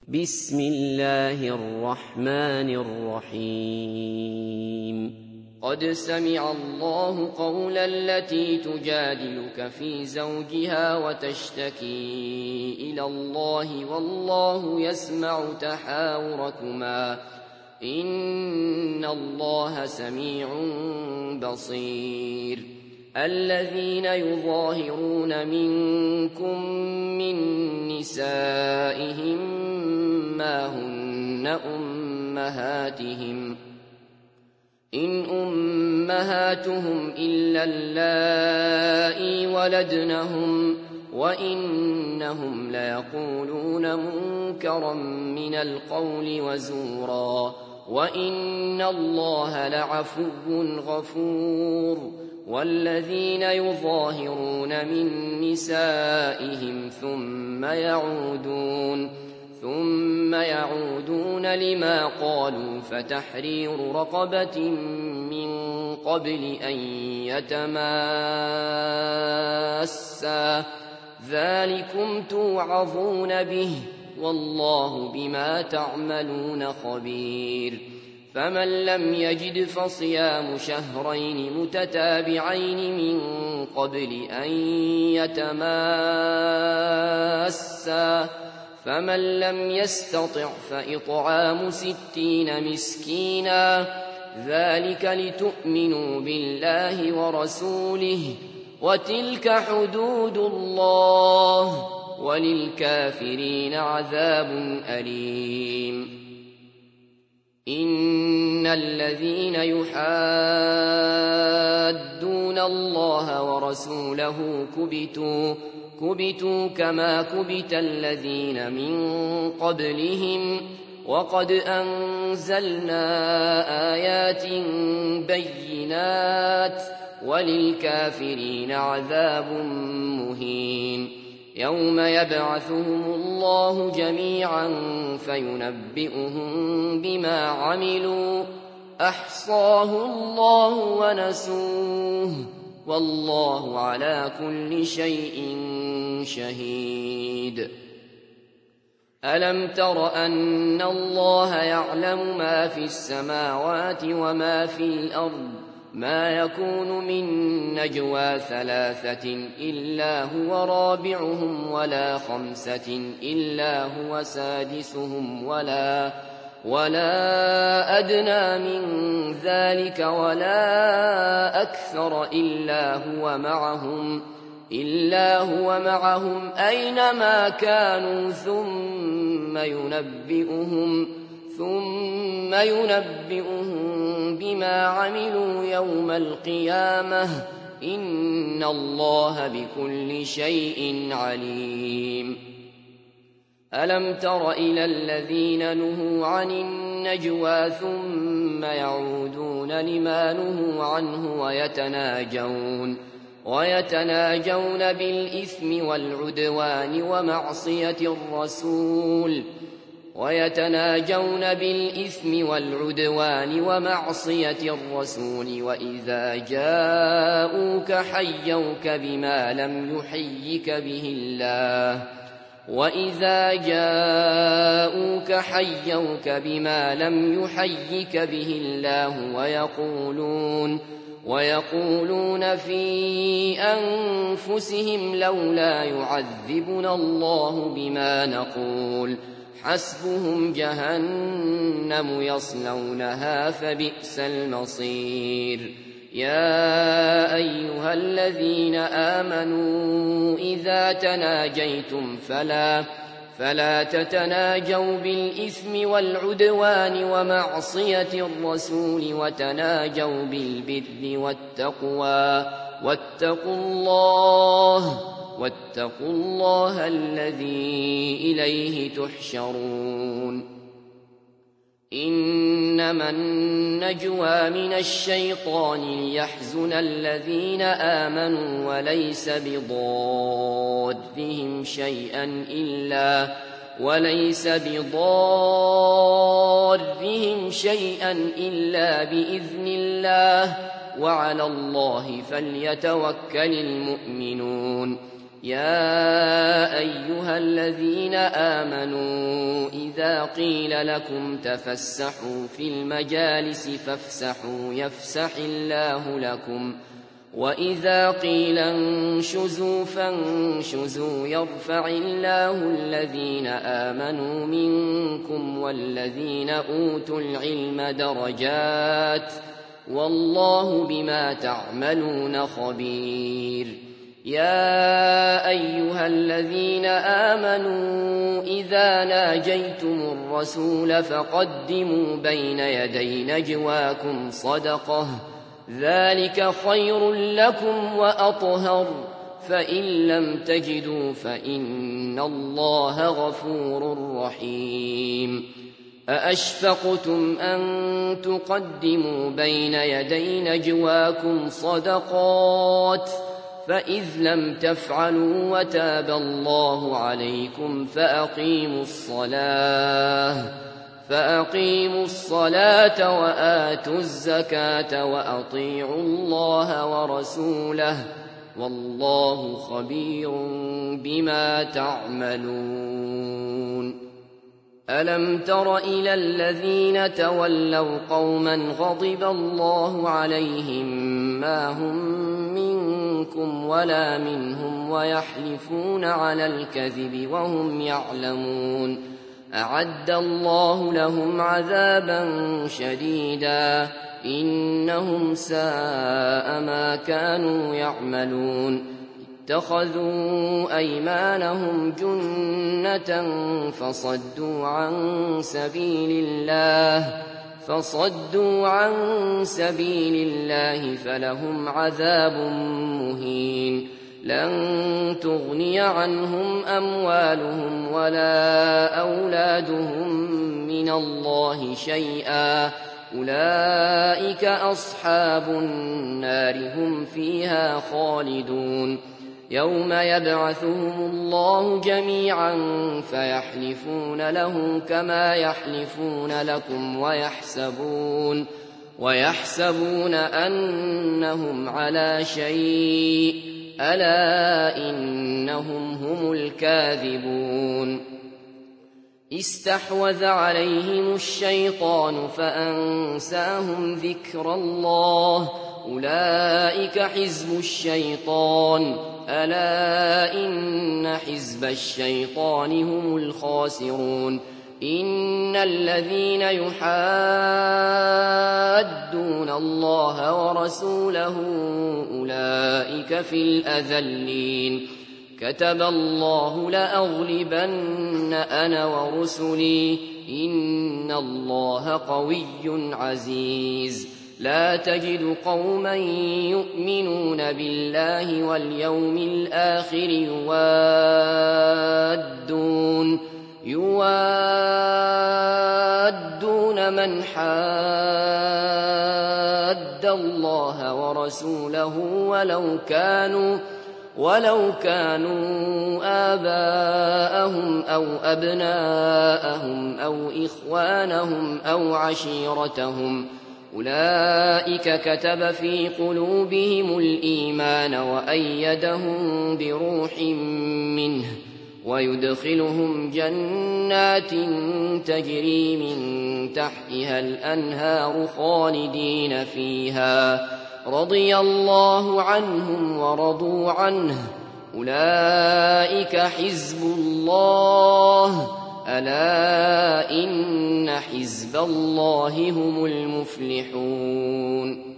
بسم الله الرحمن الرحيم قد سمع الله قول التي تجادلك في زوجها وتشتكي إلى الله والله يسمع تحاوركما إن الله سميع بصير الذين يظاهرون منكم من نسائهم ما هن أمهاتهم إن أمهاتهم إلا اللائي ولدنهم وإنهم ليقولون منكرا من القول وزورا وإن الله لعفو غفور والذين يظاهرون من نسائهم ثم يعودون لما قالوا فتحرير رقبة من قبل أن يتماسا ذلكم توعظون به والله بما تعملون خبير فمن لم يجد فصيام شهرين متتابعين من قبل أن يتماسا فمن لم يستطع فإطعام 60 مسكينا ذلك لتؤمنوا بالله ورسوله وتلك حدود الله وللكافرين عذاب أليم إن الذين يحادون الله ورسوله كبتوا كما كبت الذين من قبلهم وقد أنزلنا آيات بينات وللكافرين عذاب مهين يوم يبعثهم الله جميعا فينبئهم بما عملوا أحصاه الله ونسوه والله على كل شيء شهيد ألم تر أن الله يعلم ما في السماوات وما في الأرض ما يكون من نجوى 3 إلا هو رابعهم ولا 5 إلا هو سادسهم ولا أدنى من ذلك ولا أكثر إلا هو معهم أينما كانوا ثم ينبئهم بما عملوا يوم القيامة إن الله بكل شيء عليم ألم تر إلى الذين نهوا عن النجوى ثم يعودون لما نهوا عنه ويتناجون بالإثم والعدوان ومعصية الرسول وإذا جاءوك حيوك بما لم يحيك به الله ويقولون في أنفسهم لولا يعذبنا الله بما نقول حسبهم جهنم يصلونها فبئس المصير يا أيها الذين آمنوا إذا تناجيتم فلا تتناجوا بالإثم والعدوان ومعصية الرسول وتناجوا بالبر والتقوى واتقوا الله الذي إليه تحشرون إنما النجوى من الشيطان ليحزن الذين آمنوا وليس بضارهم شيئا إلا بإذن الله وعلى الله فليتوكل المؤمنون يا أيها الذين آمنوا إذا قيل لكم تفسحوا في المجالس فافسحوا يفسح الله لكم وإذا قيل انشزوا فانشزوا يرفع الله الذين آمنوا منكم والذين أوتوا العلم درجات والله بما تعملون خبير. يا أيها الذين آمنوا إذا ناجيتم الرسول فقدموا بين يدي نجواكم صدقة ذلك خير لكم وأطهر فإن لم تجدوا فإن الله غفور رحيم. أأشفقتم أن تقدموا بين يدي نجواكم صدقات فإذ لم تفعلوا وتاب الله عليكم فأقيموا الصلاة وآتوا الزكاة وأطيعوا الله ورسوله والله خبير بما تعملون. ألم تر إلى الذين تولوا قوما غضب الله عليهم ما هم منكم ولا منهم ويحلفون على الكذب وهم يعلمون أعد الله لهم عذابا شديدا إنهم ساء ما كانوا يعملون. اتخذوا أيمانهم جنة فصدوا عن سبيل الله فلهم عذاب مهين. لن تغني عنهم أموالهم ولا أولادهم من الله شيئا أولئك أصحاب النار هم فيها خالدون. يوم يبعثهم الله جميعا فيحلفون له كما يحلفون لكم ويحسبون أنهم على شيء ألا إنهم هم الكاذبون. استحوذ عليهم الشيطان فأنساهم ذكر الله أولئك حزب الشيطان ألا إن حزب الشيطان هم الخاسرون. إن الذين يحادون الله ورسوله أولئك في الأذلين. كتب الله لأغلبن أنا ورسلي إن الله قوي عزيز. لا تجد قوما يؤمنون بالله واليوم الآخر يوادون من حاد الله ورسوله ولو كانوا آباءهم أو أبناءهم أو إخوانهم أو عشيرتهم أولئك كتب في قلوبهم الإيمان وأيدهم بروح منه ويدخلهم جنات تجري من تحتها الأنهار خالدين فيها رضي الله عنهم ورضوا عنه أولئك حزب الله ألا إن حزب الله هم المفلحون.